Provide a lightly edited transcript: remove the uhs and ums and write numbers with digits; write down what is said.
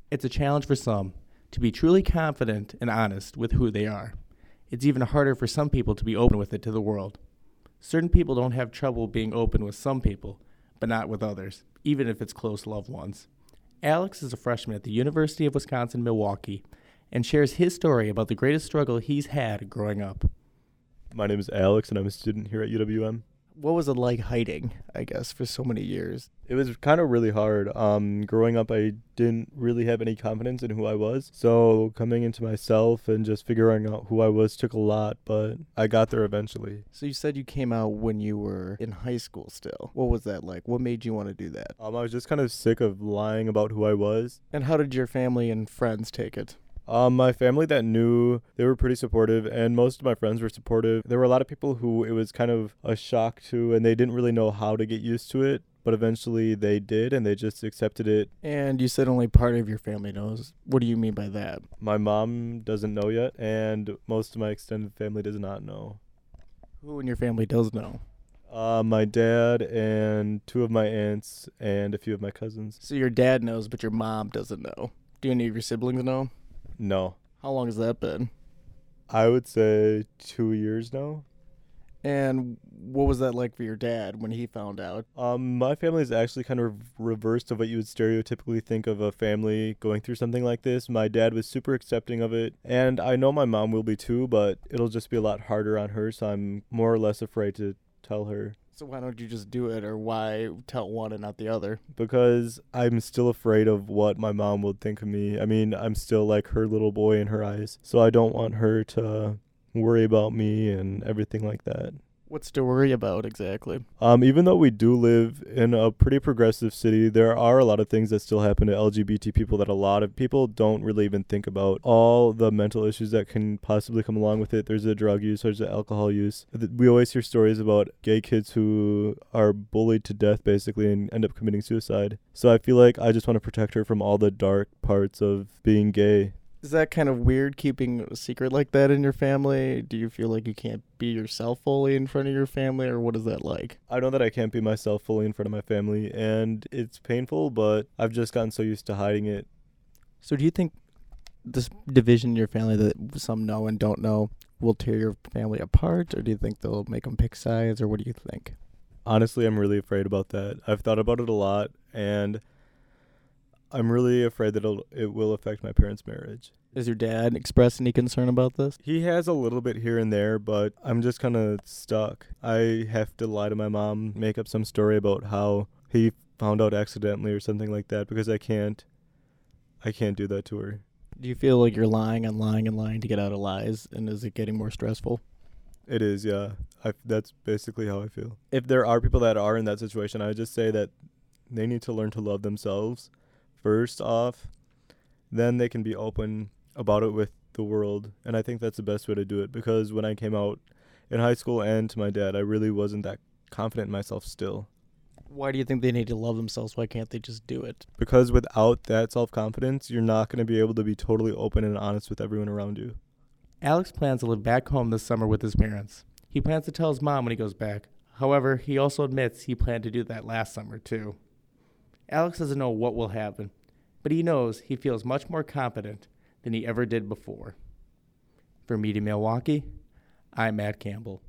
It's a challenge for some to be truly confident and honest with who they are. It's even harder for some people to be open with it to the world. Certain people don't have trouble being open with some people, but not with others, even if it's close loved ones. Alex is a freshman at the University of Wisconsin-Milwaukee and shares his story about the greatest struggle he's had growing up. My name is Alex, and I'm a student here at UWM. What was it like hiding, I guess, for so many years? It was kind of really hard. Growing up, I didn't really have any confidence in who I was. So coming into myself and just figuring out who I was took a lot, but I got there eventually. So you said you came out when you were in high school still. What was that like? What made you want to do that? I was just kind of sick of lying about who I was. And how did your family and friends take it? My family that knew, they were pretty supportive, and most of my friends were supportive. There were a lot of people who it was kind of a shock to, and they didn't really know how to get used to it, but eventually they did, and they just accepted it. And you said only part of your family knows. What do you mean by that? My mom doesn't know yet, and most of my extended family does not know. Who in your family does know? My dad and two of my aunts and a few of my cousins. So your dad knows, but your mom doesn't know. Do any of your siblings know? No. How long has that been? I would say 2 years now. And what was that like for your dad when he found out? My family is actually kind of reversed of what you would stereotypically think of a family going through something like this. My dad was super accepting of it, and I know my mom will be too, but it'll just be a lot harder on her, so I'm more or less afraid to tell her. So why don't you just do it, or why tell one and not the other? Because I'm still afraid of what my mom would think of me. I mean, I'm still like her little boy in her eyes, so I don't want her to worry about me and everything like that. What's to worry about exactly? Even though we do live in a pretty progressive city, there are a lot of things that still happen to LGBT people that a lot of people don't really even think about. All the mental issues that can possibly come along with it. There's the drug use, there's the alcohol use. We always hear stories about gay kids who are bullied to death basically and end up committing suicide. So I feel like I just want to protect her from all the dark parts of being gay. Is that kind of weird keeping a secret like that in your family? Do you feel like you can't be yourself fully in front of your family, or what is that like? I know that I can't be myself fully in front of my family, and it's painful, but I've just gotten so used to hiding it. So do you think this division in your family that some know and don't know will tear your family apart, or do you think they'll make them pick sides, or what do you think? Honestly, I'm really afraid about that. I've thought about it a lot, and I'm really afraid that it will affect my parents' marriage. Does your dad express any concern about this? He has a little bit here and there, but I'm just kind of stuck. I have to lie to my mom, make up some story about how he found out accidentally or something like that, because I can't do that to her. Do you feel like you're lying and lying and lying to get out of lies, and is it getting more stressful? It is, yeah. That's basically how I feel. If there are people that are in that situation, I just say that they need to learn to love themselves first off, then they can be open about it with the world. And I think that's the best way to do it, because when I came out in high school and to my dad, I really wasn't that confident in myself still. Why do you think they need to love themselves? Why can't they just do it? Because without that self-confidence, you're not going to be able to be totally open and honest with everyone around you. Alex plans to live back home this summer with his parents. He plans to tell his mom when he goes back. However, he also admits he planned to do that last summer too. Alex doesn't know what will happen, but he knows he feels much more confident than he ever did before. For Media Milwaukee, I'm Matt Campbell.